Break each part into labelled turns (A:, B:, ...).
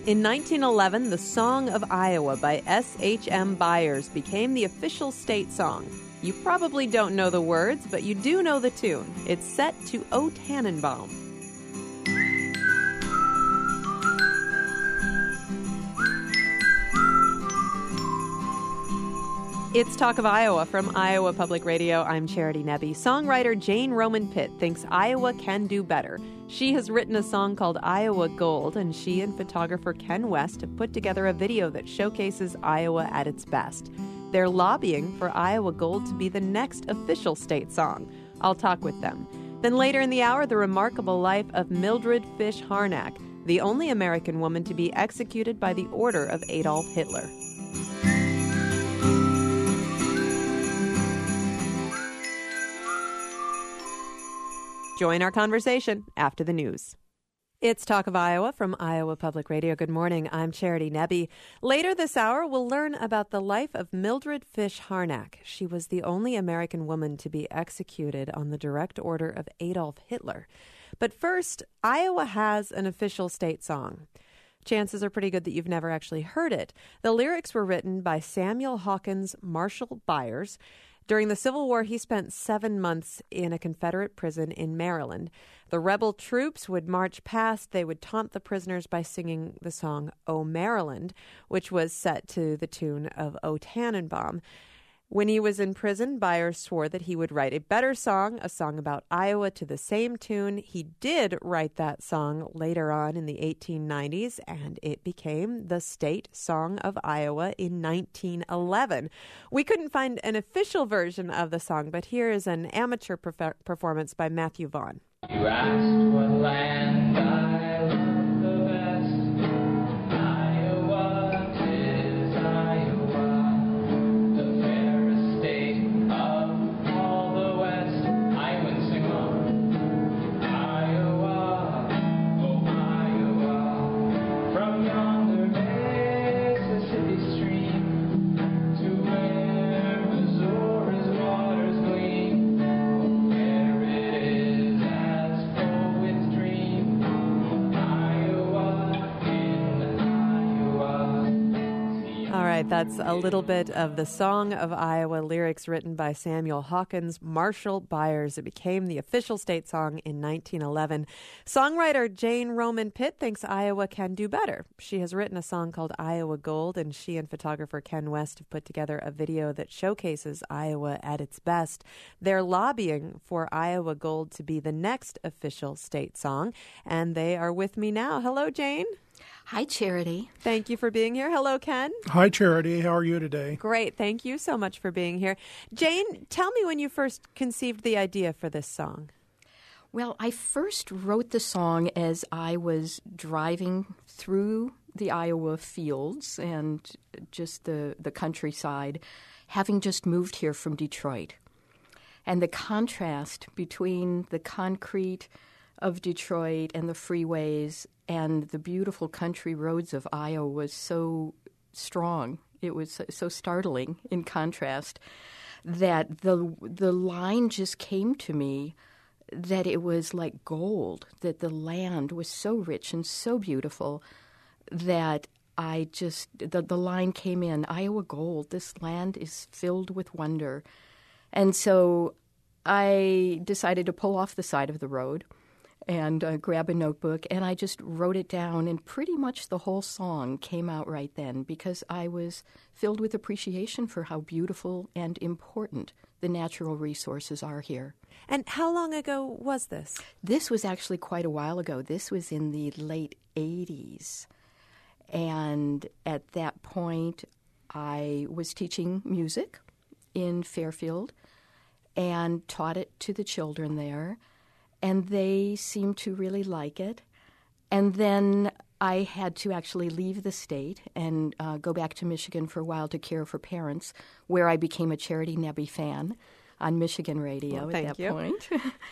A: In 1911, the Song of Iowa by S.H.M. Byers became the official state song. You probably don't know the words, but you do know the tune. It's set to O Tannenbaum. It's Talk of Iowa from Iowa Public Radio. I'm Charity Nebbe. Songwriter Jane Roman Pitt thinks Iowa can do better. She has written a song called Iowa Gold, and she and photographer Ken West have put together a video that showcases Iowa at its best. They're lobbying for Iowa Gold to be the next official state song. I'll talk with them. Then later in the hour, the remarkable life of Mildred Fish Harnack, the only American woman to be executed by the order of Adolf Hitler. Join our conversation after the news. It's Talk of Iowa from Iowa Public Radio. Good morning. I'm Charity Nebbe. Later this hour, we'll learn about the life of Mildred Fish Harnack. She was the only American woman to be executed on the direct order of Adolf Hitler. But first, Iowa has an official state song. Chances are pretty good that you've never actually heard it. The lyrics were written by Samuel Hawkins Marshall Byers. During the Civil War, he spent 7 months in a Confederate prison in Maryland. The rebel troops would march past. They would taunt the prisoners by singing the song O Maryland, which was set to the tune of O Tannenbaum. When he was in prison, Byers swore that he would write a better song, a song about Iowa to the same tune. He did write that song later on in the 1890s, and it became the state song of Iowa in 1911. We couldn't find an official version of the song, but here is an amateur performance by Matthew Vaughn.
B: You asked what land I love the best. Iowa, 'tis Iowa, the fairest state of all the West. Iowans sing on. Iowa, oh Iowa, from yonder Mississippi stream to where Missouri's waters gleam. There it is as full with dream. Iowa in Iowa.
A: All right, that's a little bit of the Song of Iowa, lyrics written by Samuel Hawkins Marshall Byers. It became the official state song in 1911. Songwriter Jane Roman Pitt thinks Iowa can do better. She has written a song called Iowa Gold, and she and photographer Ken West have put together a video that showcases Iowa at its best. They're lobbying for Iowa Gold to be the next official state song, and they are with me now. Hello, Jane.
C: Hi, Charity.
A: Thank you for being here. Hello, Ken.
D: Hi, Charity. How are you today?
A: Great. Thank you so much for being here. Jane, tell me when you first conceived the idea for this song.
C: Well, I first wrote the song as I was driving through the Iowa fields and just the countryside, having just moved here from Detroit. And the contrast between the concrete of Detroit and the freeways and the beautiful country roads of Iowa was so strong. It was so startling in contrast that the line just came to me that it was like gold, that the land was so rich and so beautiful that I just, the line came in, Iowa Gold, this land is filled with wonder. And so I decided to pull off the side of the road and grab a notebook, and I just wrote it down, and pretty much the whole song came out right then because I was filled with appreciation for how beautiful and important the natural resources are here.
A: And how long ago was this?
C: This was actually quite a while ago. This was in the late 80s. And at that point, I was teaching music in Fairfield and taught it to the children there. And they seemed to really like it. And then I had to actually leave the state and go back to Michigan for a while to care for parents, where I became a Charity Nebbe fan on Michigan radio at that point.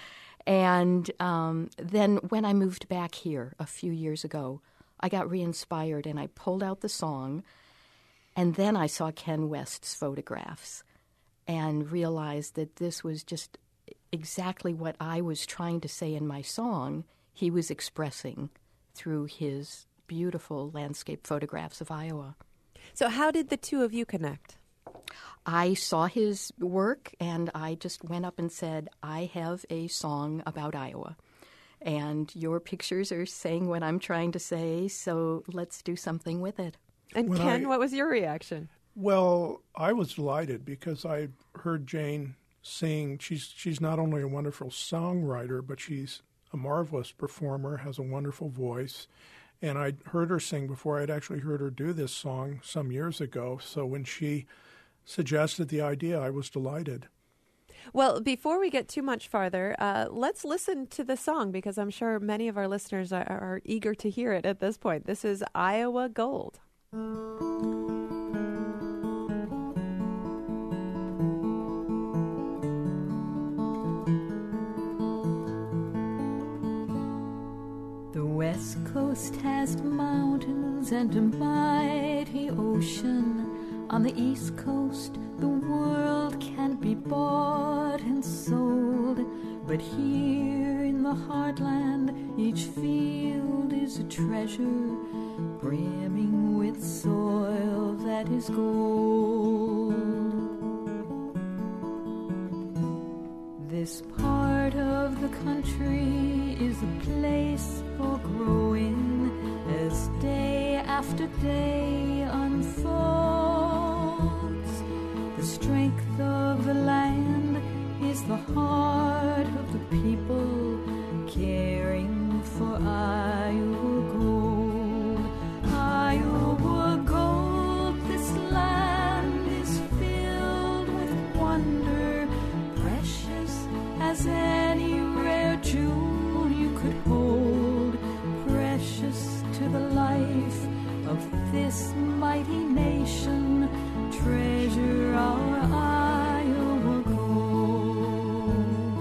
C: And then when I moved back here a few years ago, I got re-inspired and I pulled out the song. And then I saw Ken West's photographs and realized that this was just exactly what I was trying to say in my song, he was expressing through his beautiful landscape photographs of Iowa.
A: So how did the two of you connect?
C: I saw his work, and I just went up and said, I have a song about Iowa. And your pictures are saying what I'm trying to say, so let's do something with it.
A: And Ken, what was your reaction?
D: Well, I was delighted because I heard Jane sing. She's not only a wonderful songwriter, but she's a marvelous performer, has a wonderful voice. And I'd heard her sing before. I'd actually heard her do this song some years ago. So when she suggested the idea, I was delighted.
A: Well, before we get too much farther, let's listen to the song because I'm sure many of our listeners are eager to hear it at this point. This is Iowa Gold.
E: The West Coast has mountains and a mighty ocean. On the East Coast, the world can be bought and sold. But here in the heartland, each field is a treasure, brimming with soil that is gold. This part of the country is a place for growing as day after day unfolds. The strength of the land is the heart of the people caring for Iowa gold. Iowa gold, this land is filled with wonder, precious as any rare jewel you could hold, precious to the life of this mighty nation, treasure our Iowa gold.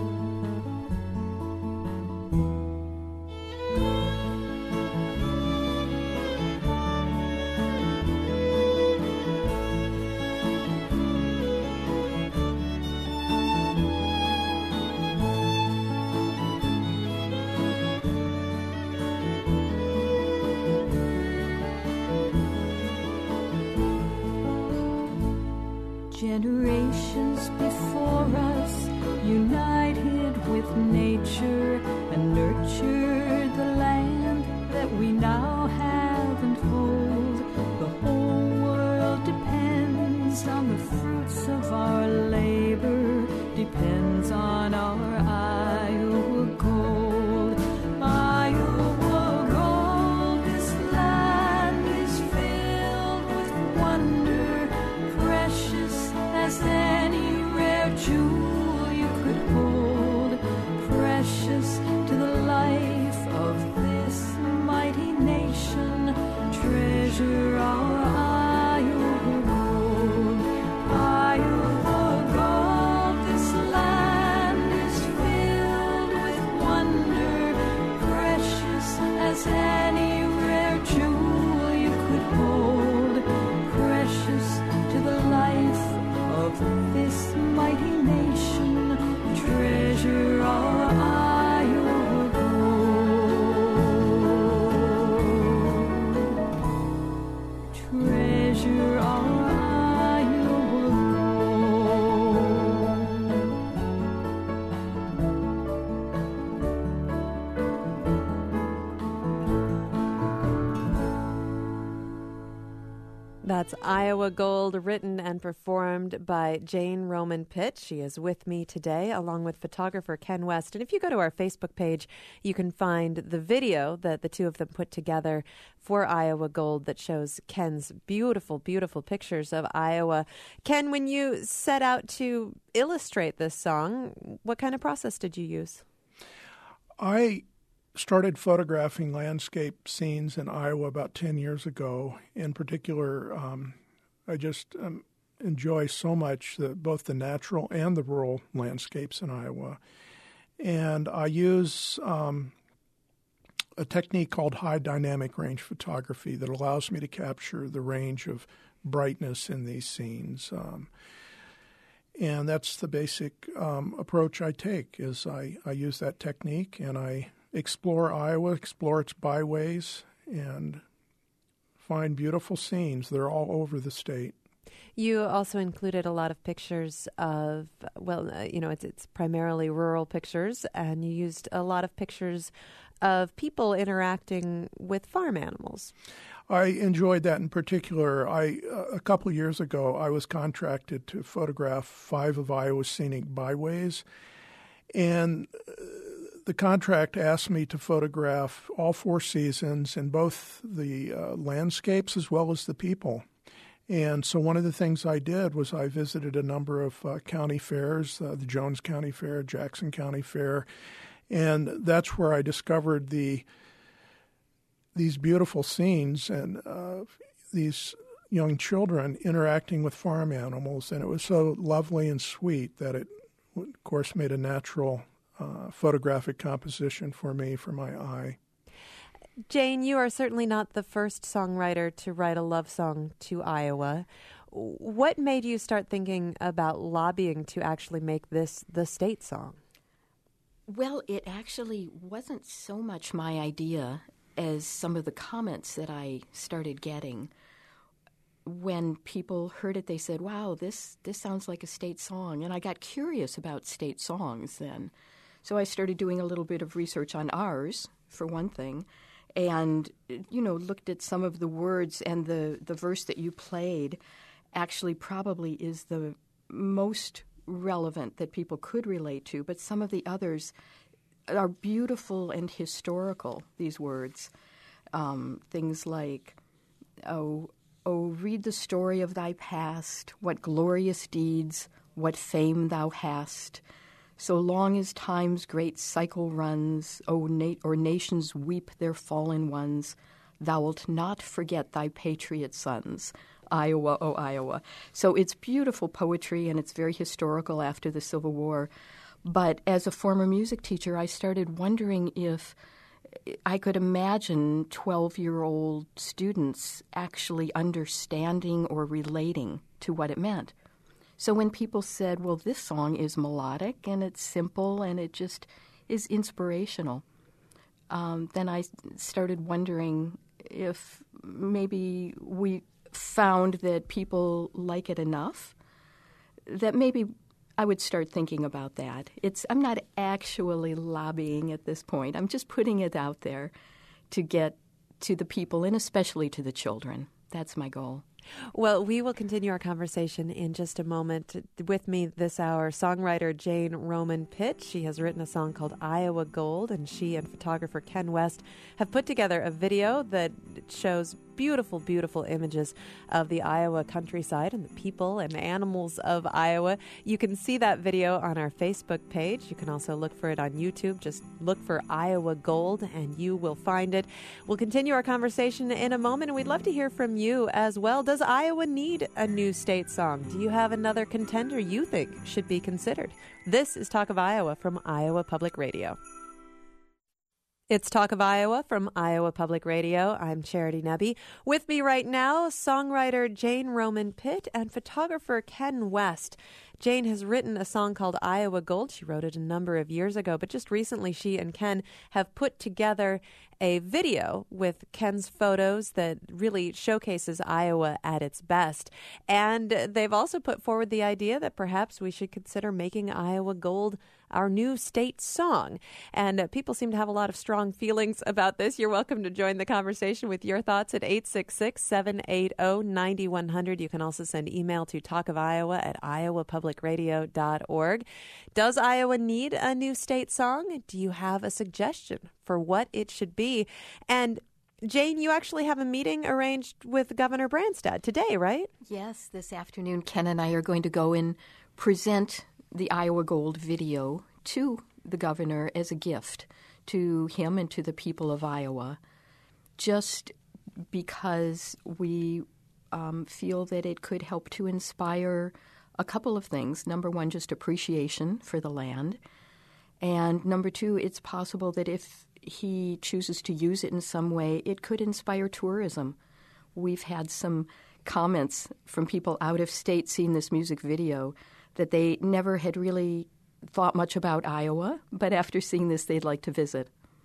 E: Generations before us, united with nature, and nurtured the land that we now have and hold. The whole world depends on the fruits of our labor, depends on our Iowa gold. Iowa gold, this land is filled with wonder, precious as any rare jewel you could hold, precious to the life of this mighty nation, treasure our Iowa gold. Iowa gold, this land is filled with wonder, precious as any rare jewel you could hold, precious to the life of this mighty nation, treasure our Iowa gold, treasure our Iowa
A: That's Iowa Gold, written and performed by Jane Roman Pitt. She is with me today, along with photographer Ken West. And if you go to our Facebook page, you can find the video that the two of them put together for Iowa Gold that shows Ken's beautiful, beautiful pictures of Iowa. Ken, when you set out to illustrate this song, what kind of process did you use?
D: I started photographing landscape scenes in Iowa about 10 years ago. In particular, I just enjoy so much both the natural and the rural landscapes in Iowa. And I use a technique called high dynamic range photography that allows me to capture the range of brightness in these scenes. And that's the basic approach I take, is I use that technique and I explore Iowa, explore its byways, and find beautiful scenes. They're all over the state.
A: You also included a lot of pictures of, it's primarily rural pictures, and you used a lot of pictures of people interacting with farm animals.
D: I enjoyed that in particular. A couple years ago, I was contracted to photograph 5 of Iowa's scenic byways, and the contract asked me to photograph all 4 seasons in both the landscapes as well as the people. And so one of the things I did was I visited a number of county fairs, the Jones County Fair, Jackson County Fair, and that's where I discovered these beautiful scenes and these young children interacting with farm animals. And it was so lovely and sweet that it, of course, made a natural photographic composition for me, for my eye.
A: Jane, you are certainly not the first songwriter to write a love song to Iowa. What made you start thinking about lobbying to actually make this the state song?
C: Well, it actually wasn't so much my idea as some of the comments that I started getting. When people heard it, they said, wow, this sounds like a state song. And I got curious about state songs then. So I started doing a little bit of research on ours, for one thing, and, looked at some of the words, and the verse that you played actually probably is the most relevant that people could relate to, but some of the others are beautiful and historical, these words. Things like, oh, read the story of thy past, what glorious deeds, what fame thou hast. So long as time's great cycle runs, or nations weep their fallen ones, thou wilt not forget thy patriot sons. Iowa, oh Iowa. So it's beautiful poetry, and it's very historical after the Civil War. But as a former music teacher, I started wondering if I could imagine 12-year-old students actually understanding or relating to what it meant. So when people said, well, this song is melodic and it's simple and it just is inspirational, then I started wondering if maybe we found that people like it enough that maybe I would start thinking about that. I'm not actually lobbying at this point. I'm just putting it out there to get to the people and especially to the children. That's my goal.
A: Well, we will continue our conversation in just a moment. With me this hour, songwriter Jane Roman Pitt. She has written a song called Iowa Gold, and she and photographer Ken West have put together a video that shows beautiful, beautiful images of the Iowa countryside and the people and animals of Iowa. You can see that video on our Facebook page. You can also look for it on YouTube. Just look for Iowa Gold and you will find it. We'll continue our conversation in a moment, and we'd love to hear from you as well. Does Iowa need a new state song? Do you have another contender you think should be considered? This is Talk of Iowa from Iowa Public Radio. It's Talk of Iowa from Iowa Public Radio. I'm Charity Nebbe. With me right now, songwriter Jane Roman Pitt and photographer Ken West. Jane has written a song called Iowa Gold. She wrote it a number of years ago, but just recently she and Ken have put together a video with Ken's photos that really showcases Iowa at its best. And they've also put forward the idea that perhaps we should consider making Iowa Gold our new state song. And people seem to have a lot of strong feelings about this. You're welcome to join the conversation with your thoughts at 866-780-9100. You can also send email to talkofiowa@iowapublicradio.org. Does Iowa need a new state song? Do you have a suggestion for what it should be? And Jane, you actually have a meeting arranged with Governor Branstad today, right?
C: Yes, this afternoon Ken and I are going to go and present the Iowa Gold video to the governor as a gift to him and to the people of Iowa, just because we feel that it could help to inspire a couple of things. Number one, just appreciation for the land. And number two, it's possible that if he chooses to use it in some way, it could inspire tourism. We've had some comments from people out of state seeing this music video that they never had really thought much about Iowa, but after seeing this, they'd like to visit.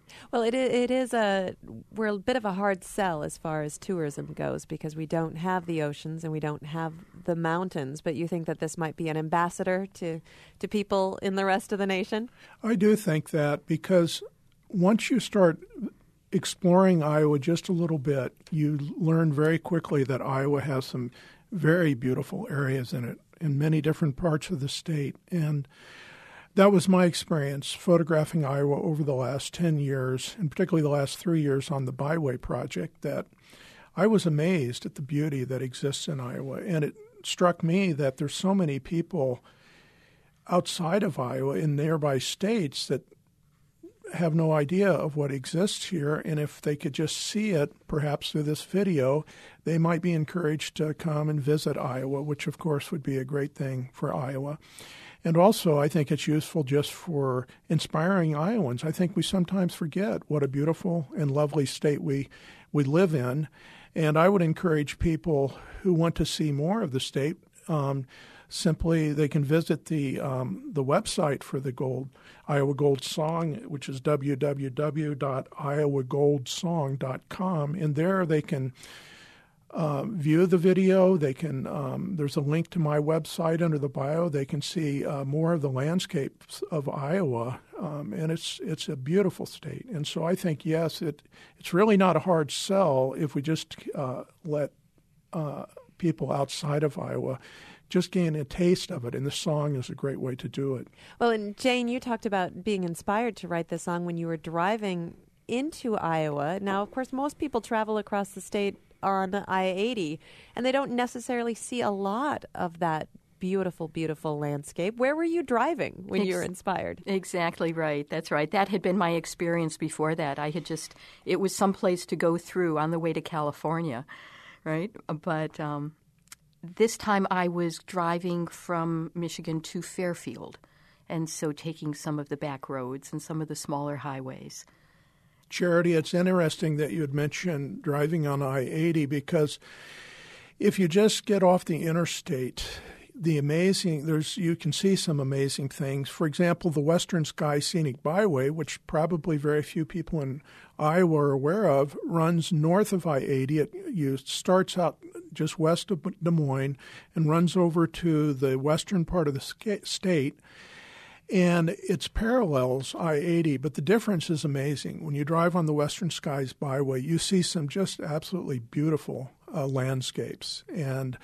A: Well, we're a bit of a hard sell as far as tourism goes because we don't have the oceans and we don't have the mountains. But you think that this might be an ambassador to people in the rest of the nation?
D: I do think that, because once you start exploring Iowa just a little bit, you learn very quickly that Iowa has some very beautiful areas in it in many different parts of the state. And that was my experience photographing Iowa over the last 10 years, and particularly the last 3 years on the Byway Project, that I was amazed at the beauty that exists in Iowa. And it struck me that there's so many people outside of Iowa in nearby states that have no idea of what exists here. And if they could just see it, perhaps through this video, they might be encouraged to come and visit Iowa, which of course would be a great thing for Iowa. And also, I think it's useful just for inspiring Iowans. I think we sometimes forget what a beautiful and lovely state we live in. And I would encourage people who want to see more of the state, simply they can visit the website for the Iowa Gold Song, which is www.iowagoldsong.com. And there they can view the video. They can. There's a link to my website under the bio. They can see more of the landscapes of Iowa, and it's a beautiful state. And so I think yes, it's really not a hard sell if we just let people outside of Iowa just gain a taste of it. And the song is a great way to do it.
A: Well, and Jane, you talked about being inspired to write the song when you were driving into Iowa. Now, of course, most people travel across the state on I-80, and they don't necessarily see a lot of that beautiful, beautiful landscape. Where were you driving when you were inspired?
C: Exactly right. That's right. That had been my experience before that. It was someplace to go through on the way to California, right? But this time I was driving from Michigan to Fairfield, and so taking some of the back roads and some of the smaller highways.
D: Charity, it's interesting that you had mentioned driving on I-80, because if you just get off the interstate, you can see some amazing things. For example, the Western Sky Scenic Byway, which probably very few people in Iowa are aware of, runs north of I-80. It starts out just west of Des Moines and runs over to the western part of the state. And it parallels I-80, but the difference is amazing. When you drive on the Western Skies Byway, you see some just absolutely beautiful landscapes. And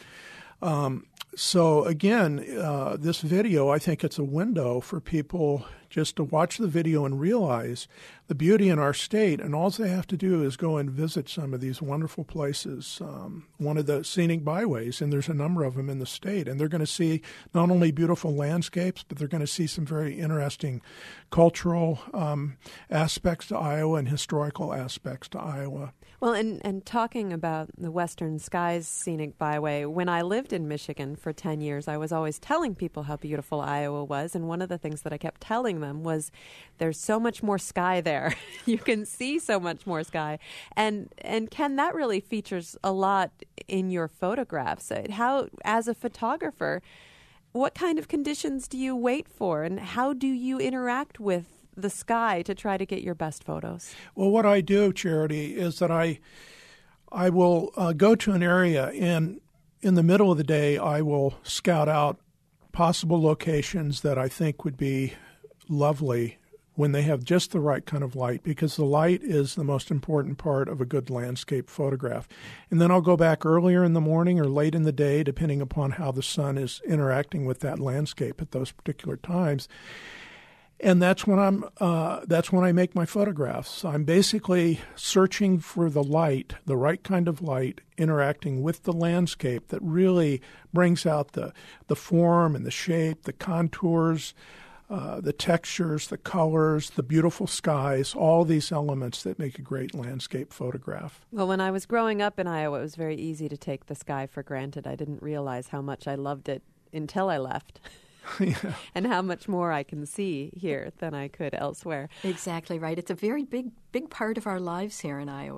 D: so, again, this video, I think it's a window for people just to watch the video and realize the beauty in our state. And all they have to do is go and visit some of these wonderful places, one of the scenic byways, and there's a number of them in the state. And they're going to see not only beautiful landscapes, but they're going to see some very interesting cultural aspects to Iowa and historical aspects to Iowa.
A: Well, and talking about the Western Skies Scenic Byway, when I lived in Michigan for 10 years, I was always telling people how beautiful Iowa was. And one of the things that I kept telling them was there's so much more sky there. You can see so much more sky. And Ken, that really features a lot in your photographs. How, as a photographer, what kind of conditions do you wait for, and how do you interact with the sky to try to get your best photos?
D: Well, what I do, Charity, is that I will go to an area, and in the middle of the day, I will scout out possible locations that I think would be lovely when they have just the right kind of light, because the light is the most important part of a good landscape photograph. And then I'll go back earlier in the morning or late in the day, depending upon how the sun is interacting with that landscape at those particular times. And that's when I make my photographs. I'm basically searching for the light, the right kind of light, interacting with the landscape that really brings out the form and the shape, the contours, the textures, the colors, the beautiful skies, all these elements that make a great landscape photograph.
A: Well, when I was growing up in Iowa, it was very easy to take the sky for granted. I didn't realize how much I loved it until I left.
D: Yeah.
A: And how much more I can see here than I could elsewhere.
C: Exactly right. It's a very big part of our lives here in Iowa.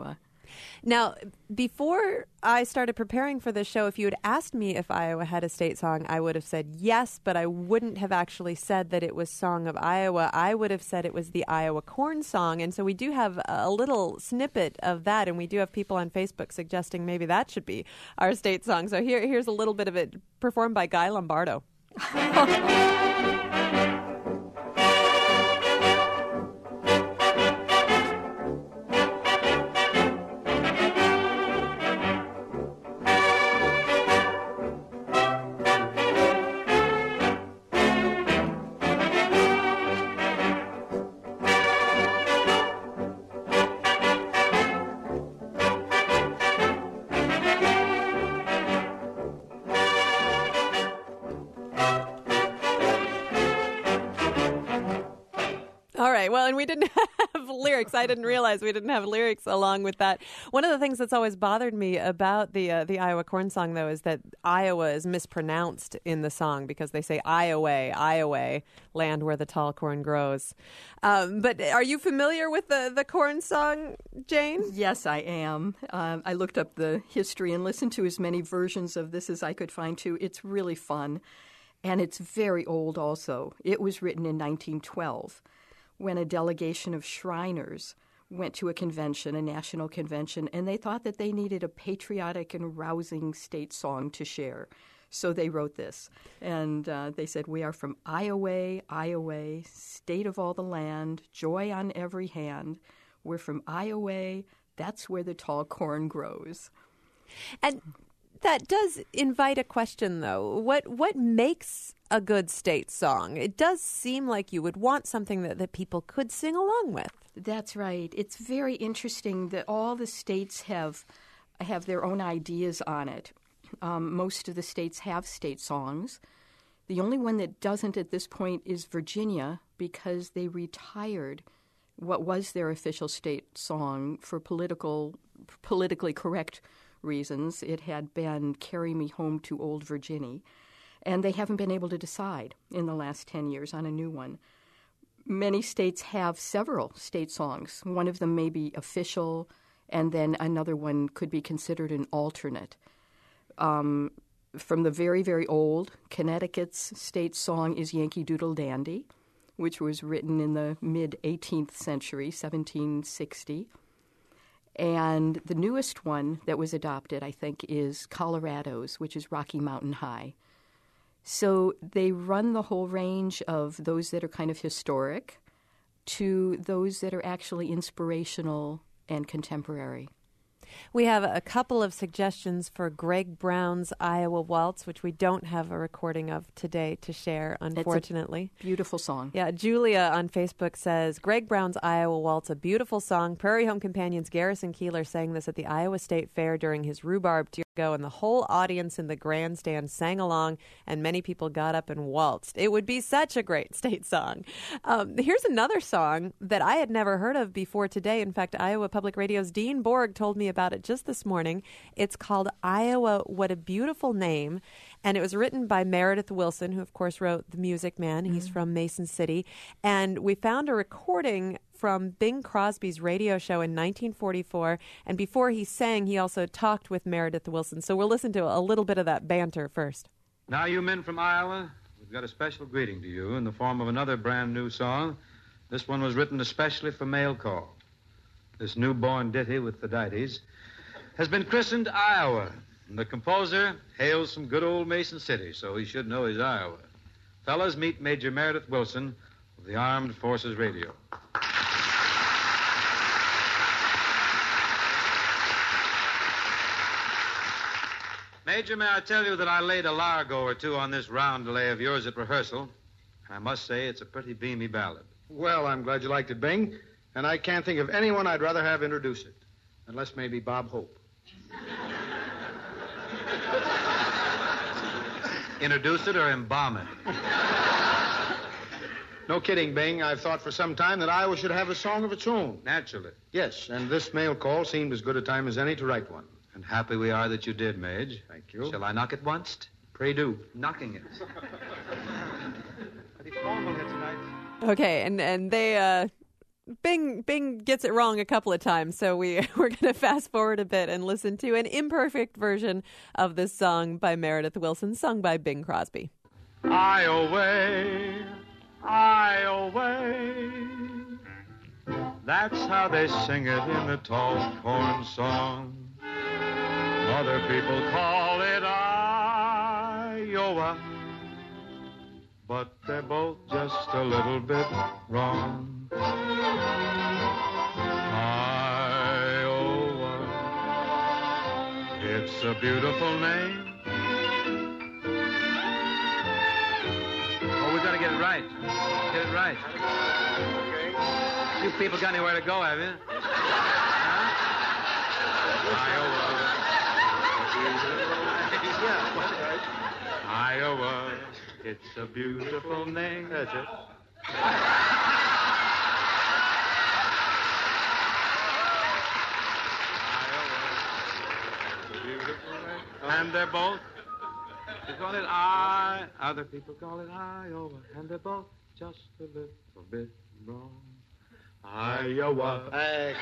A: Now, before I started preparing for this show, if you had asked me if Iowa had a state song, I would have said yes, but I wouldn't have actually said that it was Song of Iowa. I would have said it was the Iowa Corn Song, and so we do have a little snippet of that, and we do have people on Facebook suggesting maybe that should be our state song. So here's a little bit of it performed by Guy Lombardo. All right. Well, and we didn't have lyrics. I didn't realize we didn't have lyrics along with that. One of the things that's always bothered me about the Iowa Corn Song, though, is that Iowa is mispronounced in the song because they say Iowa, land where the tall corn grows. But are you familiar with the corn song, Jane?
C: Yes, I am. I looked up the history and listened to as many versions of this as I could find, too. It's really fun, and it's very old also. It was written in 1912. When a delegation of Shriners went to a convention, a national convention, and they thought that they needed a patriotic and rousing state song to share. So they wrote this. And they said, "We are from Iowa, Iowa, state of all the land, joy on every hand. We're from Iowa, that's where the tall corn grows."
A: And that does invite a question, though. What makes a good state song? It does seem like you would want something that people could sing along with.
C: That's right. It's very interesting that all the states have their own ideas on it. Most of the states have state songs. The only one that doesn't at this point is Virginia, because they retired what was their official state song for politically correct reasons. It had been "Carry Me Home to Old Virginia." And they haven't been able to decide in the last 10 years on a new one. Many states have several state songs. One of them may be official, and then another one could be considered an alternate. From the very, very old, Connecticut's state song is Yankee Doodle Dandy, which was written in the mid-18th century, 1760. And the newest one that was adopted, I think, is Colorado's, which is Rocky Mountain High. So they run the whole range of those that are kind of historic to those that are actually inspirational and contemporary.
A: We have a couple of suggestions for Greg Brown's Iowa Waltz, which we don't have a recording of today to share, unfortunately.
C: It's a beautiful song.
A: Yeah, Julia on Facebook says, Greg Brown's Iowa Waltz, a beautiful song. Prairie Home Companions Garrison Keeler sang this at the Iowa State Fair during his rhubarb tour ago, and the whole audience in the grandstand sang along, and many people got up and waltzed. It would be such a great state song. Here's another song that I had never heard of before today. In fact, Iowa Public Radio's Dean Borg told me about it just this morning. It's called Iowa, What a Beautiful Name, and it was written by Meredith Willson, who, of course, wrote The Music Man. He's from Mason City, and we found a recording from Bing Crosby's radio show in 1944, and before he sang, he also talked with Meredith Willson. So we'll listen to a little bit of that banter first.
F: Now, you men from Iowa, we've got a special greeting to you in the form of another brand new song. This one was written especially for mail call. This newborn ditty with the dites has been christened Iowa, and the composer hails from good old Mason City, so he should know his Iowa. Fellas, meet Major Meredith Willson of the Armed Forces Radio. Major, may I tell you that I laid a largo or two on this roundelay of yours at rehearsal, and I must say it's a pretty beamy ballad.
G: Well, I'm glad you liked it, Bing, and I can't think of anyone I'd rather have introduce it, unless maybe Bob Hope.
F: Introduce it or embalm it?
G: No kidding, Bing. I've thought for some time that Iowa should have a song of its own.
F: Naturally.
G: Yes, and this mail call seemed as good a time as any to write one.
F: And happy we are that you did, Mage.
G: Thank you.
F: Shall I knock it once?
G: Pray do.
F: Knocking it. Pretty formal here tonight.
A: Okay, and they Bing gets it wrong a couple of times, so we're going to fast forward a bit and listen to an imperfect version of this song by Meredith Willson, sung by Bing Crosby.
F: Iowa, Iowa. That's how they sing it in the tall corn song. Other people call it Iowa, but they're both just a little bit wrong. Iowa, it's a beautiful name. Oh, we gotta get it right. Get it right. You people got anywhere to go, have you? Huh? Iowa, it's a beautiful name. That's it. And they're both, they call it other people call it Iowa, and they're both just a little bit wrong. Iowa.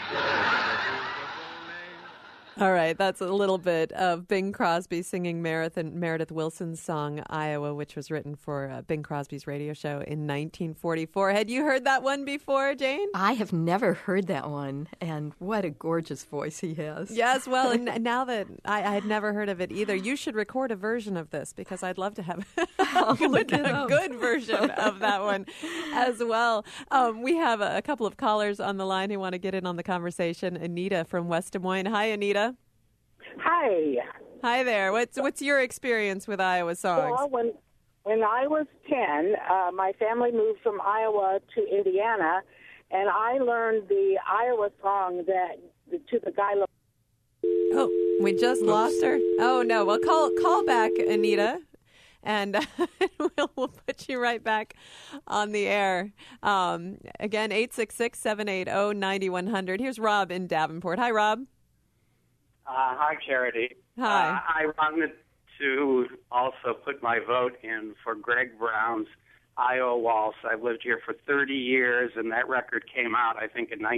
A: All right, that's a little bit of Bing Crosby singing Meredith Willson's song, Iowa, which was written for Bing Crosby's radio show in 1944. Had you heard that one before, Jane?
C: I have never heard that one, and what a gorgeous voice he has.
A: Yes, well, and now that I had never heard of it either, you should record a version of this, because I'd love to have a good version of that one as well. We have a couple of callers on the line who want to get in on the conversation. Anita from West Des Moines. Hi, Anita.
H: Hi.
A: Hi there. What's your experience with Iowa songs?
H: Well, when I was 10, my family moved from Iowa to Indiana, and I learned the Iowa song to the guy.
A: Oh, we just lost her. Oh no. Well, call back, Anita, and we'll put you right back on the air. Again, 866-780-9100. Here's Rob in Davenport. Hi, Rob.
I: Hi, Charity.
A: Hi.
I: I wanted to also put my vote in for Greg Brown's Iowa Waltz. I've lived here for 30 years, and that record came out, I think, in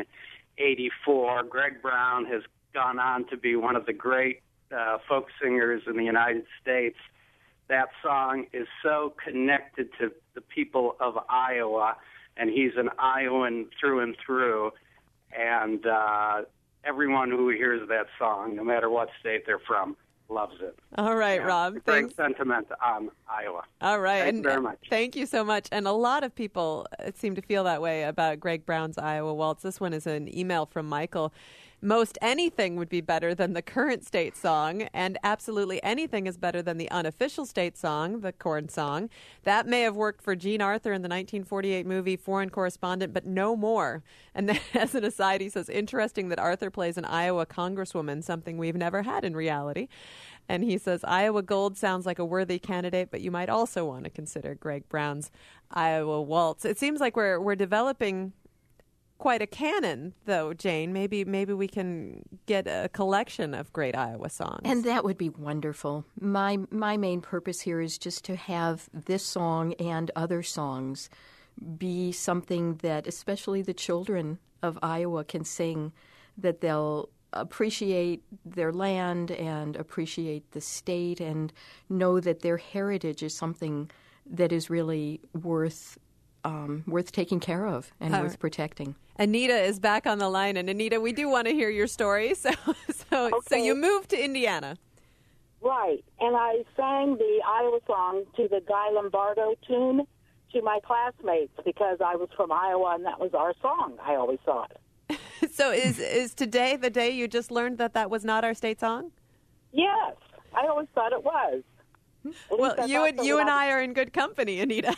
I: 1984. Greg Brown has gone on to be one of the great folk singers in the United States. That song is so connected to the people of Iowa, and he's an Iowan through and through. And everyone who hears that song, no matter what state they're from, loves it.
A: All right, Rob.
I: Great sentiment on Iowa.
A: All right.
I: Thank you very much.
A: Thank you so much. And a lot of people seem to feel that way about Greg Brown's Iowa Waltz. This one is an email from Michael. Most anything would be better than the current state song, and absolutely anything is better than the unofficial state song, the corn song. That may have worked for Jean Arthur in the 1948 movie Foreign Correspondent, but no more. And then, as an aside, he says, interesting that Arthur plays an Iowa congresswoman, something we've never had in reality. And he says, Iowa Gold sounds like a worthy candidate, but you might also want to consider Greg Brown's Iowa Waltz. It seems like we're developing quite a canon, though, Jane. Maybe we can get a collection of great Iowa songs.
C: And that would be wonderful. My main purpose here is just to have this song and other songs be something that especially the children of Iowa can sing, that they'll appreciate their land and appreciate the state and know that their heritage is something that is really worth taking care of and worth protecting.
A: Anita is back on the line, and Anita, we do want to hear your story. So you moved to Indiana,
H: right? And I sang the Iowa song to the Guy Lombardo tune to my classmates because I was from Iowa, and that was our song. I always thought.
A: So is today the day you just learned that was not our state song?
H: Yes, I always thought it was.
A: Well, you and I are in good company, Anita.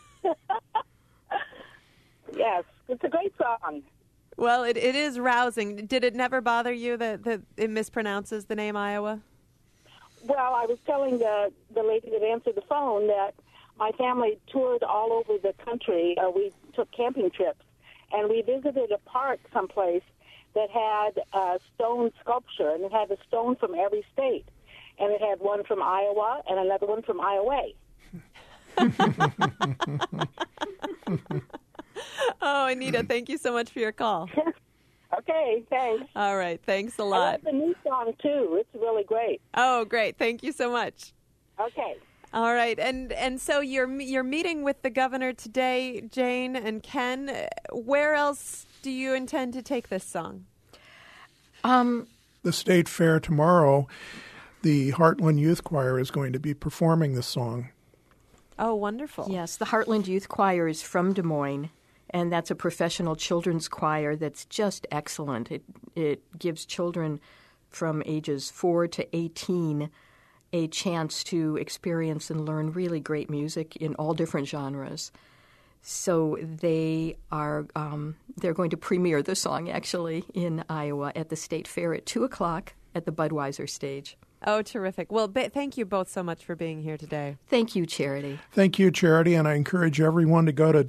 H: Yes, it's a great song.
A: Well, it is rousing. Did it never bother you that it mispronounces the name Iowa?
H: Well, I was telling the lady that answered the phone that my family toured all over the country. We took camping trips, and we visited a park someplace that had a stone sculpture, and it had a stone from every state. And it had one from Iowa and another one from Iowa.
A: Oh, Anita, thank you so much for your call.
H: Okay, thanks.
A: All right, thanks a
H: I
A: lot.
H: love the new song, too. It's really great.
A: Oh, great. Thank you so much.
H: Okay.
A: All right, and so you're meeting with the governor today, Jane and Ken. Where else do you intend to take this song?
D: The State Fair tomorrow, the Heartland Youth Choir is going to be performing the song.
A: Oh, wonderful.
C: Yes, the Heartland Youth Choir is from Des Moines, and that's a professional children's choir that's just excellent. It gives children from ages 4 to 18 a chance to experience and learn really great music in all different genres. So they're going to premiere the song actually in Iowa at the State Fair at 2:00 at the Budweiser stage.
A: Oh, terrific. Well, thank you both so much for being here today.
C: Thank you, Charity.
D: Thank you, Charity, and I encourage everyone to go to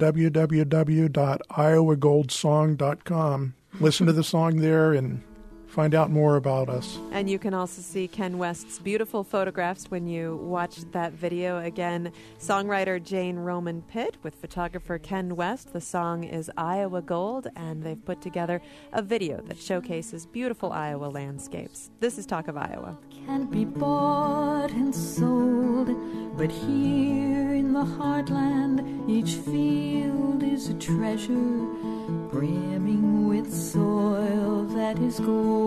D: www.iowagoldsong.com. Listen to the song there and find out more about us.
A: And you can also see Ken West's beautiful photographs when you watch that video. Again, songwriter Jane Roman Pitt with photographer Ken West. The song is Iowa Gold, and they've put together a video that showcases beautiful Iowa landscapes. This is Talk of Iowa.
E: Can't be bought and sold, but here in the heartland, each field is a treasure, brimming with soil that is gold.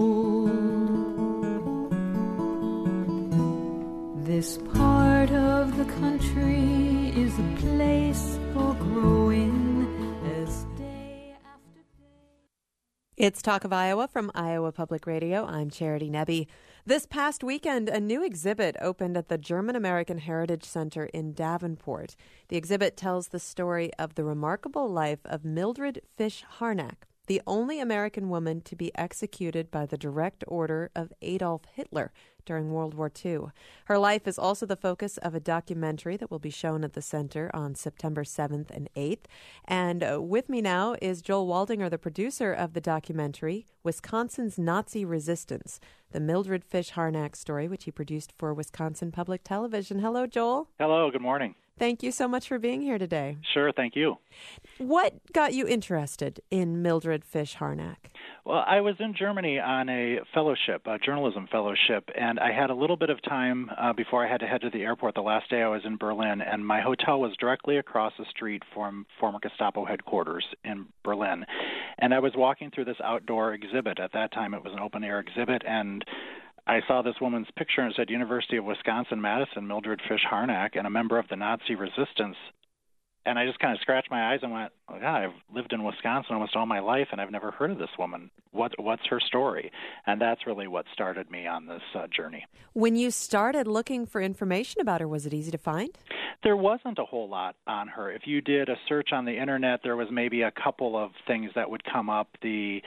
E: This part of the country is a place for growing as day after day.
A: It's Talk of Iowa from Iowa Public Radio. I'm Charity Nebbe. This past weekend, a new exhibit opened at the German-American Heritage Center in Davenport. The exhibit tells the story of the remarkable life of Mildred Fish Harnack, the only American woman to be executed by the direct order of Adolf Hitler during World War II. Her life is also the focus of a documentary that will be shown at the center on September 7th and 8th. And with me now is Joel Waldinger, the producer of the documentary, Wisconsin's Nazi Resistance, the Mildred Fish Harnack story, which he produced for Wisconsin Public Television. Hello, Joel.
J: Hello, good morning.
A: Thank you so much for being here today.
J: Sure, thank you.
A: What got you interested in Mildred Fish Harnack?
J: Well, I was in Germany on a fellowship, a journalism fellowship, and I had a little bit of time before I had to head to the airport the last day I was in Berlin, and my hotel was directly across the street from former Gestapo headquarters in Berlin. And I was walking through this outdoor exhibit. At that time, it was an open-air exhibit, and I saw this woman's picture and it said University of Wisconsin-Madison, Mildred Fish Harnack, and a member of the Nazi resistance. And I just kind of scratched my eyes and went, oh, God, I've lived in Wisconsin almost all my life, and I've never heard of this woman. What's her story? And that's really what started me on this journey.
A: When you started looking for information about her, was it easy to find?
J: There wasn't a whole lot on her. If you did a search on the Internet, there was maybe a couple of things that would come up. The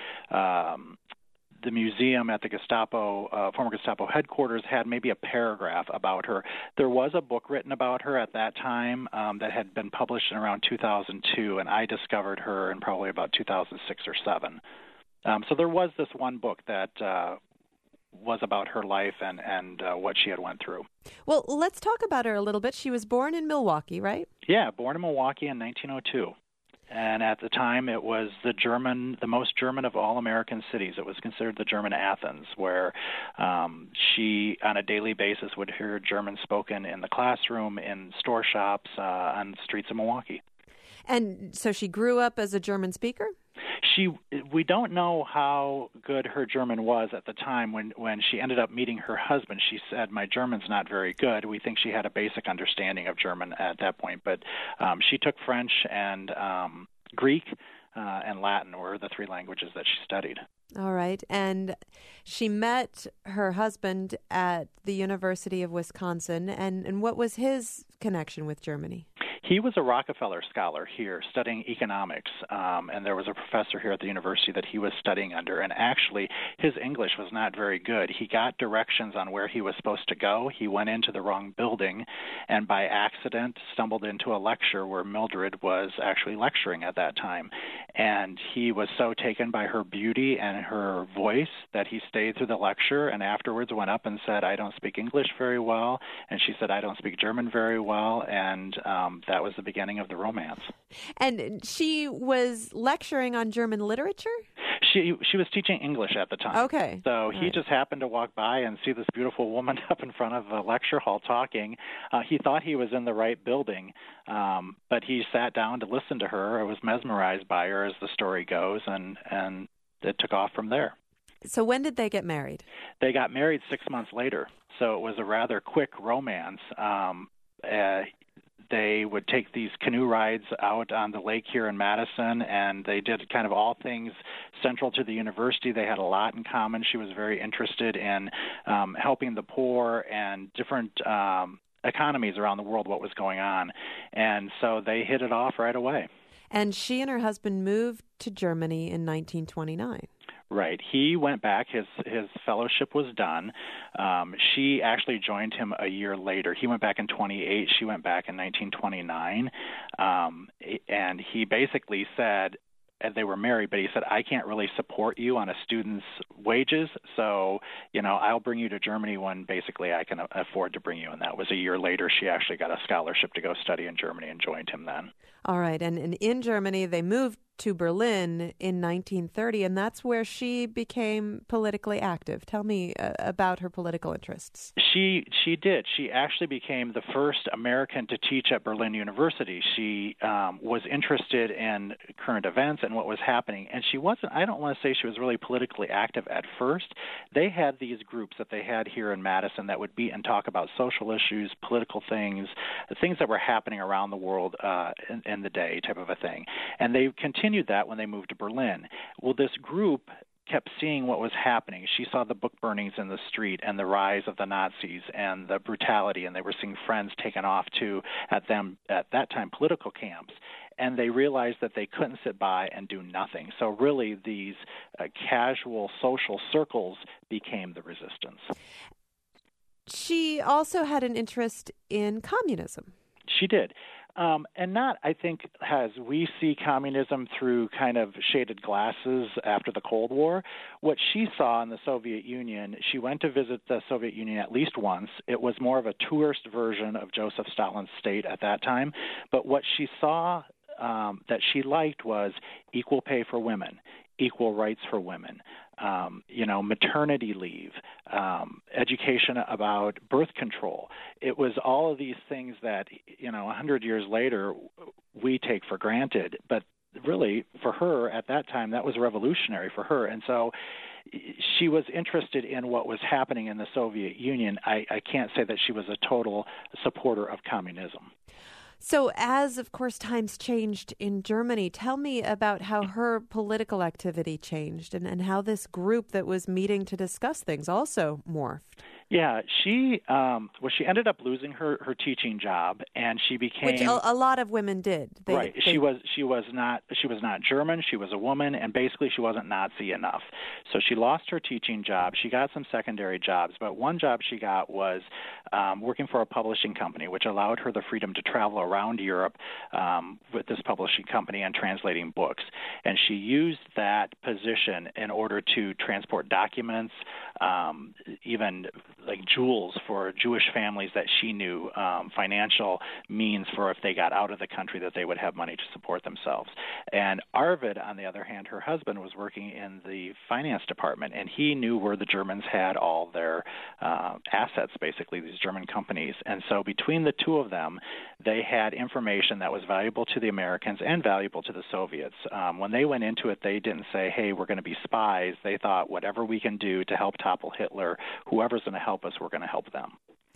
J: museum at the Gestapo, former Gestapo headquarters had maybe a paragraph about her. There was a book written about her at that time that had been published in around 2002, and I discovered her in probably about 2006 or 7. So there was this one book that was about her life and what she had went through.
A: Well, let's talk about her a little bit. She was born in Milwaukee, right?
J: Yeah, born in Milwaukee in 1902. And at the time, it was the most German of all American cities. It was considered the German Athens, where she, on a daily basis, would hear German spoken in the classroom, in store shops, on the streets of Milwaukee.
A: And so she grew up as a German speaker?
J: We don't know how good her German was at the time. When she ended up meeting her husband, she said, my German's not very good. We think she had a basic understanding of German at that point. But she took French and Greek and Latin were the 3 languages that she studied.
A: All right. And she met her husband at the University of Wisconsin. And what was his connection with Germany?
J: He was a Rockefeller scholar here studying economics, and there was a professor here at the university that he was studying under, and actually his English was not very good. He got directions on where he was supposed to go. He went into the wrong building and by accident stumbled into a lecture where Mildred was actually lecturing at that time. And he was so taken by her beauty and her voice that he stayed through the lecture and afterwards went up and said, I don't speak English very well. And she said, I don't speak German very well. And that that was the beginning of the romance.
A: And she was lecturing on German literature?
J: She was teaching English at the time.
A: Okay.
J: So he just happened to walk by and see this beautiful woman up in front of a lecture hall talking. He thought he was in the right building, but he sat down to listen to her. I was mesmerized by her, as the story goes, and it took off from there.
A: So when did they get married?
J: They got married 6 months later, so it was a rather quick romance. They would take these canoe rides out on the lake here in Madison, and they did kind of all things central to the university. They had a lot in common. She was very interested in helping the poor and different economies around the world, what was going on. And so they hit it off right away.
A: And she and her husband moved to Germany in 1929.
J: Right. He went back. His fellowship was done. She actually joined him a year later. He went back in 28. She went back in 1929. And he basically said, and they were married, but he said, I can't really support you on a student's wages, so, I'll bring you to Germany when basically I can afford to bring you. And that was a year later. She actually got a scholarship to go study in Germany and joined him then.
A: All right. And in Germany, they moved to Berlin in 1930, and that's where she became politically active. Tell me about her political interests.
J: She did. She actually became the first American to teach at Berlin University. She was interested in current events and what was happening, and she wasn't, I don't want to say she was really politically active at first. They had these groups that they had here in Madison that would meet and talk about social issues, political things, things that were happening around the world in the day type of a thing. And they continued that when they moved to Berlin. Well, this group kept seeing what was happening. She saw the book burnings in the street and the rise of the Nazis and the brutality, and they were seeing friends taken off to, at that time, political camps. And they realized that they couldn't sit by and do nothing. So really these casual social circles became the resistance.
A: She also had an interest in communism.
J: She did. And not, I think, as we see communism through kind of shaded glasses after the Cold War. What she saw in the Soviet Union, she went to visit the Soviet Union at least once. It was more of a tourist version of Joseph Stalin's state at that time. But what she saw that she liked was equal pay for women, equal rights for women, maternity leave, education about birth control. It was all of these things that, 100 years later we take for granted. But really, for her at that time, that was revolutionary for her. And so she was interested in what was happening in the Soviet Union. I can't say that she was a total supporter of communism.
A: So as, of course, times changed in Germany, tell me about how her political activity changed and how this group that was meeting to discuss things also morphed.
J: Yeah, she ended up losing her teaching job, and she became,
A: which a lot of women did.
J: Right. She was not German. She was a woman, and basically she wasn't Nazi enough. So she lost her teaching job. She got some secondary jobs, but one job she got was working for a publishing company, which allowed her the freedom to travel around Europe with this publishing company and translating books. And she used that position in order to transport documents, even like jewels for Jewish families that she knew, financial means for if they got out of the country that they would have money to support themselves. And Arvid, on the other hand, her husband, was working in the finance department, and he knew where the Germans had all their assets, basically, these German companies. And so between the two of them, they had information that was valuable to the Americans and valuable to the Soviets. When they went into it, they didn't say, hey, we're going to be spies. They thought, whatever we can do to help topple Hitler, whoever's going to help us, we're going to help them.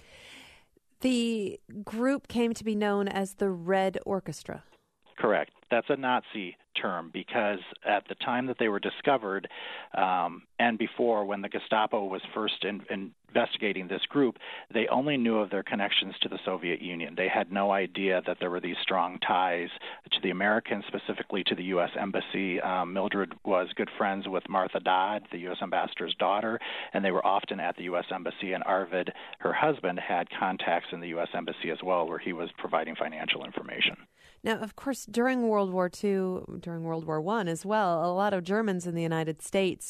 A: The group came to be known as the Red Orchestra.
J: Correct. That's a Nazi term because at the time that they were discovered and before, when the Gestapo was first investigating this group, they only knew of their connections to the Soviet Union. They had no idea that there were these strong ties to the Americans, specifically to the U.S. Embassy. Mildred was good friends with Martha Dodd, the U.S. ambassador's daughter, and they were often at the U.S. Embassy. And Arvid, her husband, had contacts in the U.S. Embassy as well, where he was providing financial information.
A: Now, of course, during World War II, during World War I as well, a lot of Germans in the United States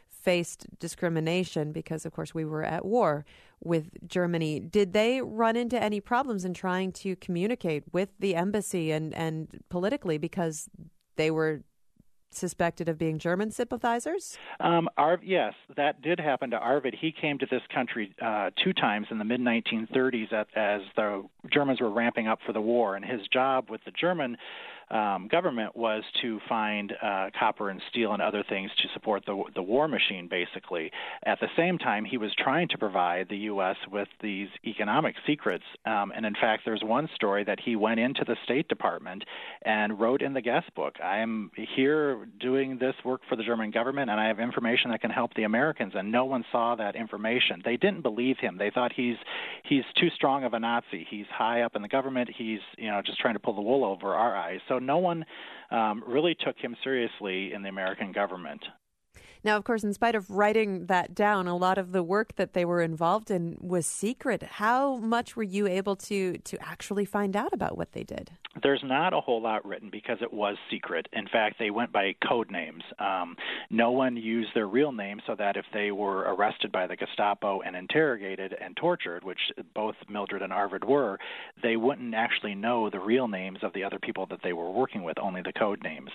A: faced discrimination because, of course, we were at war with Germany. Did they run into any problems in trying to communicate with the embassy and politically because they were suspected of being German sympathizers?
J: Yes, that did happen to Arvid. He came to this country 2 times in the mid-1930s as the Germans were ramping up for the war, and his job with the German government was to find copper and steel and other things to support the war machine, basically. At the same time, he was trying to provide the U.S. with these economic secrets. And in fact, there's one story that he went into the State Department and wrote in the guest book, I am here doing this work for the German government, and I have information that can help the Americans. And no one saw that information. They didn't believe him. They thought he's too strong of a Nazi. He's high up in the government. He's just trying to pull the wool over our eyes. So no one really took him seriously in the American government.
A: Now, of course, in spite of writing that down, a lot of the work that they were involved in was secret. How much were you able to actually find out about what they did?
J: There's not a whole lot written because it was secret. In fact, they went by code names. No one used their real name so that if they were arrested by the Gestapo and interrogated and tortured, which both Mildred and Arvid were, they wouldn't actually know the real names of the other people that they were working with, only the code names.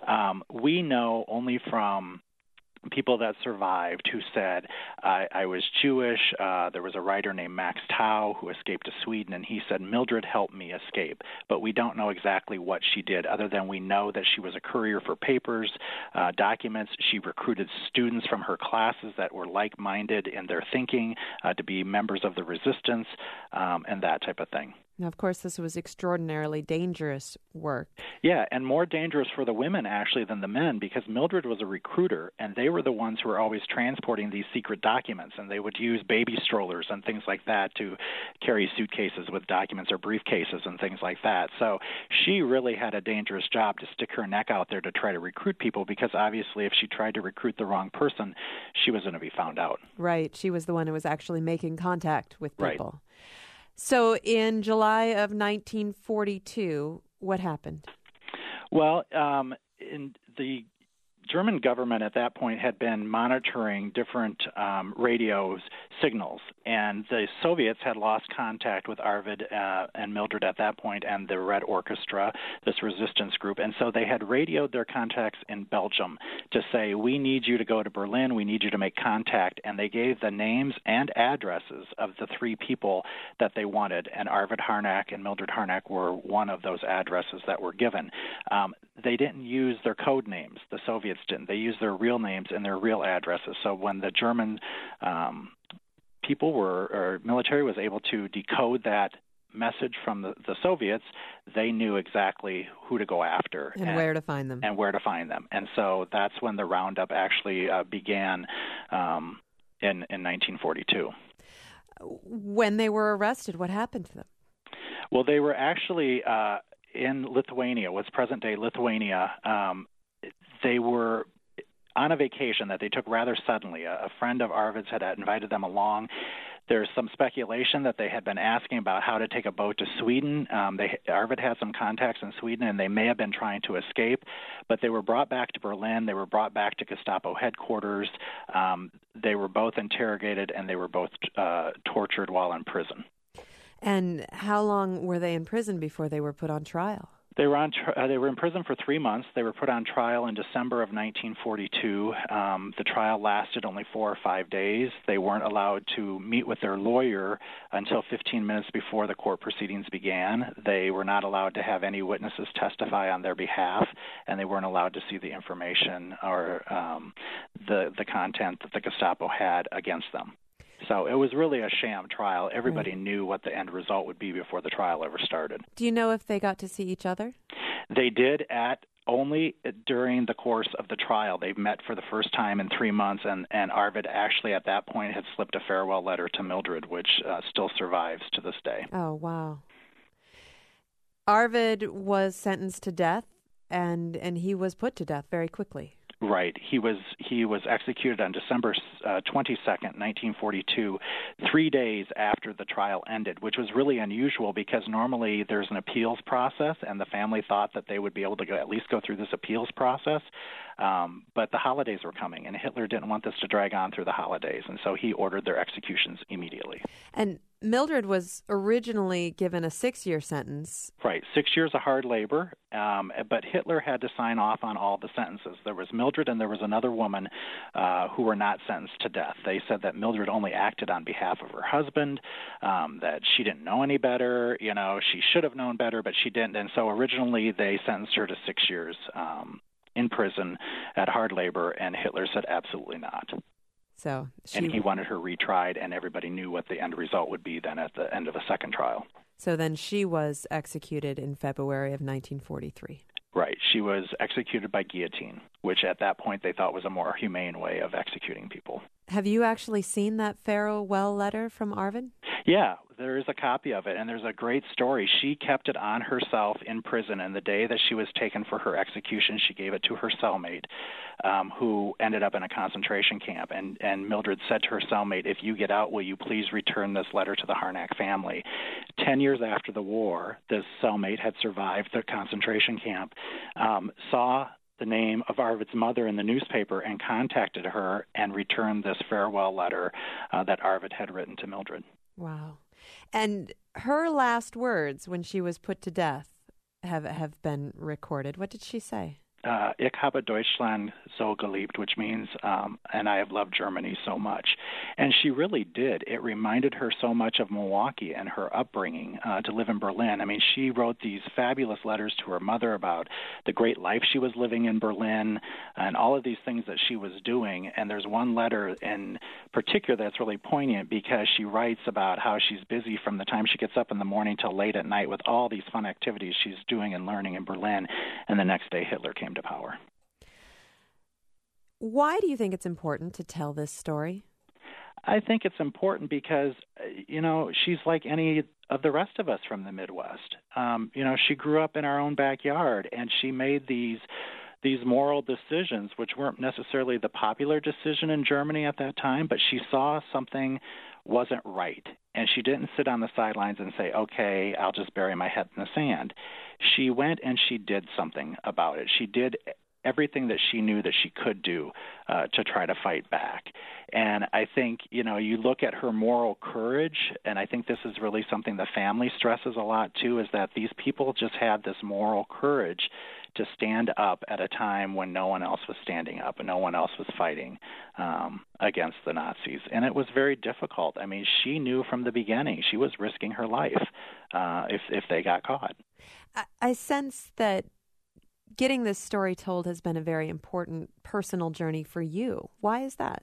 J: We know only from people that survived who said, I was Jewish. There was a writer named Max Tau who escaped to Sweden, and he said, Mildred helped me escape. But we don't know exactly what she did, other than we know that she was a courier for papers, documents. She recruited students from her classes that were like-minded in their thinking to be members of the resistance, and that type of thing.
A: Now, of course, this was extraordinarily dangerous work.
J: Yeah, and more dangerous for the women, actually, than the men, because Mildred was a recruiter, and they were the ones who were always transporting these secret documents, and they would use baby strollers and things like that to carry suitcases with documents or briefcases and things like that. So she really had a dangerous job to stick her neck out there to try to recruit people, because obviously if she tried to recruit the wrong person, she was going to be found out.
A: Right. She was the one who was actually making contact with people.
J: Right.
A: So in July of 1942, what happened?
J: Well, in the German government at that point had been monitoring different radio signals, and the Soviets had lost contact with Arvid and Mildred at that point and the Red Orchestra, this resistance group, and so they had radioed their contacts in Belgium to say, we need you to go to Berlin, we need you to make contact, and they gave the names and addresses of the 3 people that they wanted, and Arvid Harnack and Mildred Harnack were one of those addresses that were given. They didn't use their code names, the Soviets didn't. They used their real names and their real addresses. So when the German military was able to decode that message from the Soviets, they knew exactly who to go after.
A: And where to find them.
J: And where to find them. And so that's when the roundup actually began in 1942.
A: When they were arrested, what happened to them?
J: Well, they were actually in Lithuania, what's present-day Lithuania. They were on a vacation that they took rather suddenly. A friend of Arvid's had invited them along. There's some speculation that they had been asking about how to take a boat to Sweden. Arvid had some contacts in Sweden, and they may have been trying to escape, but they were brought back to Berlin. They were brought back to Gestapo headquarters. They were both interrogated, and they were both tortured while in prison. And
A: how long were they in prison before they were put on trial?
J: They were in prison for 3 months. They were put on trial in December of 1942. The trial lasted only 4 or 5 days. They weren't allowed to meet with their lawyer until 15 minutes before the court proceedings began. They were not allowed to have any witnesses testify on their behalf, and they weren't allowed to see the information or the content that the Gestapo had against them. So it was really a sham trial. Everybody knew what the end result would be before the trial ever started.
A: Do you know if they got to see each other?
J: They did only during the course of the trial. They met for the first time in 3 months, and Arvid actually at that point had slipped a farewell letter to Mildred, which still survives to this day.
A: Oh, wow. Arvid was sentenced to death, and he was put to death very quickly.
J: Right. He was executed on December 22nd, 1942, 3 days after the trial ended, which was really unusual because normally there's an appeals process, and the family thought that they would be able to at least go through this appeals process. But the holidays were coming, and Hitler didn't want this to drag on through the holidays, and so he ordered their executions immediately.
A: And Mildred was originally given a 6-year sentence.
J: Right, 6 years of hard labor, but Hitler had to sign off on all the sentences. There was Mildred and there was another woman who were not sentenced to death. They said that Mildred only acted on behalf of her husband, that she didn't know any better, she should have known better, but she didn't. And so originally they sentenced her to 6 years in prison at hard labor, and Hitler said absolutely not. And he wanted her retried, and everybody knew what the end result would be then at the end of a second trial.
A: So then she was executed in February of 1943.
J: Right. She was executed by guillotine, which at that point they thought was a more humane way of executing people.
A: Have you actually seen that farewell letter from Arvid?
J: Yeah, there is a copy of it, and there's a great story. She kept it on herself in prison, and the day that she was taken for her execution, she gave it to her cellmate, who ended up in a concentration camp. And Mildred said to her cellmate, "If you get out, will you please return this letter to the Harnack family?" 10 years after the war, this cellmate had survived the concentration camp, saw the name of Arvid's mother in the newspaper and contacted her and returned this farewell letter that Arvid had written to Mildred.
A: Wow. And her last words when she was put to death have been recorded. What did she say?
J: Ich habe Deutschland so geliebt, which means, and I have loved Germany so much. And she really did. It reminded her so much of Milwaukee and her upbringing to live in Berlin. I mean, she wrote these fabulous letters to her mother about the great life she was living in Berlin and all of these things that she was doing. And there's one letter in particular that's really poignant because she writes about how she's busy from the time she gets up in the morning till late at night with all these fun activities she's doing and learning in Berlin. And the next day, Hitler came to power.
A: Why do you think it's important to tell this story?
J: I think it's important because, she's like any of the rest of us from the Midwest. She grew up in our own backyard, and she made these moral decisions, which weren't necessarily the popular decision in Germany at that time, but she saw something wasn't right. And she didn't sit on the sidelines and say, okay, I'll just bury my head in the sand. She went and she did something about it. She did everything that she knew that she could do to try to fight back. And I think, you look at her moral courage, and I think this is really something the family stresses a lot too, is that these people just had this moral courage to stand up at a time when no one else was standing up and no one else was fighting against the Nazis. And it was very difficult. I mean, she knew from the beginning she was risking her life if they got caught.
A: I sense that getting this story told has been a very important personal journey for you. Why is that?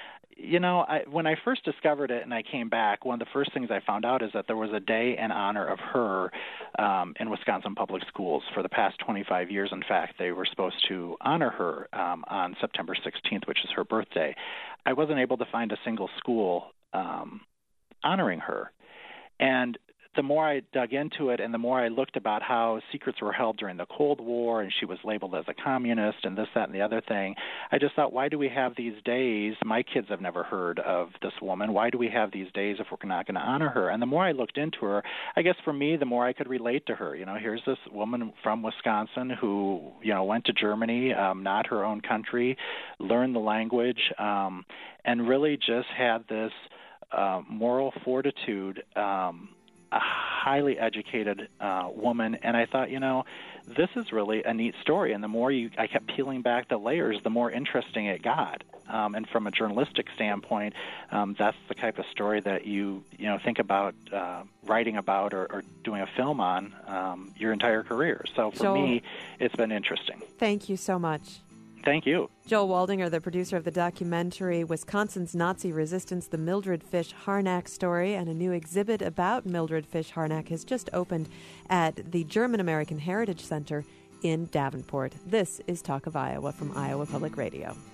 J: When I first discovered it and I came back, one of the first things I found out is that there was a day in honor of her in Wisconsin public schools for the past 25 years. In fact, they were supposed to honor her on September 16th, which is her birthday. I wasn't able to find a single school honoring her. And the more I dug into it and the more I looked about how secrets were held during the Cold War and she was labeled as a communist and this, that, and the other thing, I just thought, why do we have these days? My kids have never heard of this woman. Why do we have these days if we're not going to honor her? And the more I looked into her, I guess for me, the more I could relate to her. Here's this woman from Wisconsin who, went to Germany, not her own country, learned the language, and really just had this moral fortitude, a highly educated woman, and I thought, this is really a neat story. And the more I kept peeling back the layers, the more interesting it got. And from a journalistic standpoint, that's the type of story that you think about writing about or doing a film on your entire career. So for me, it's been interesting.
A: Thank you so much.
J: Thank you.
A: Joel Waldinger, the producer of the documentary Wisconsin's Nazi Resistance, the Mildred Fish Harnack Story, and a new exhibit about Mildred Fish Harnack has just opened at the German American Heritage Center in Davenport. This is Talk of Iowa from Iowa Public Radio.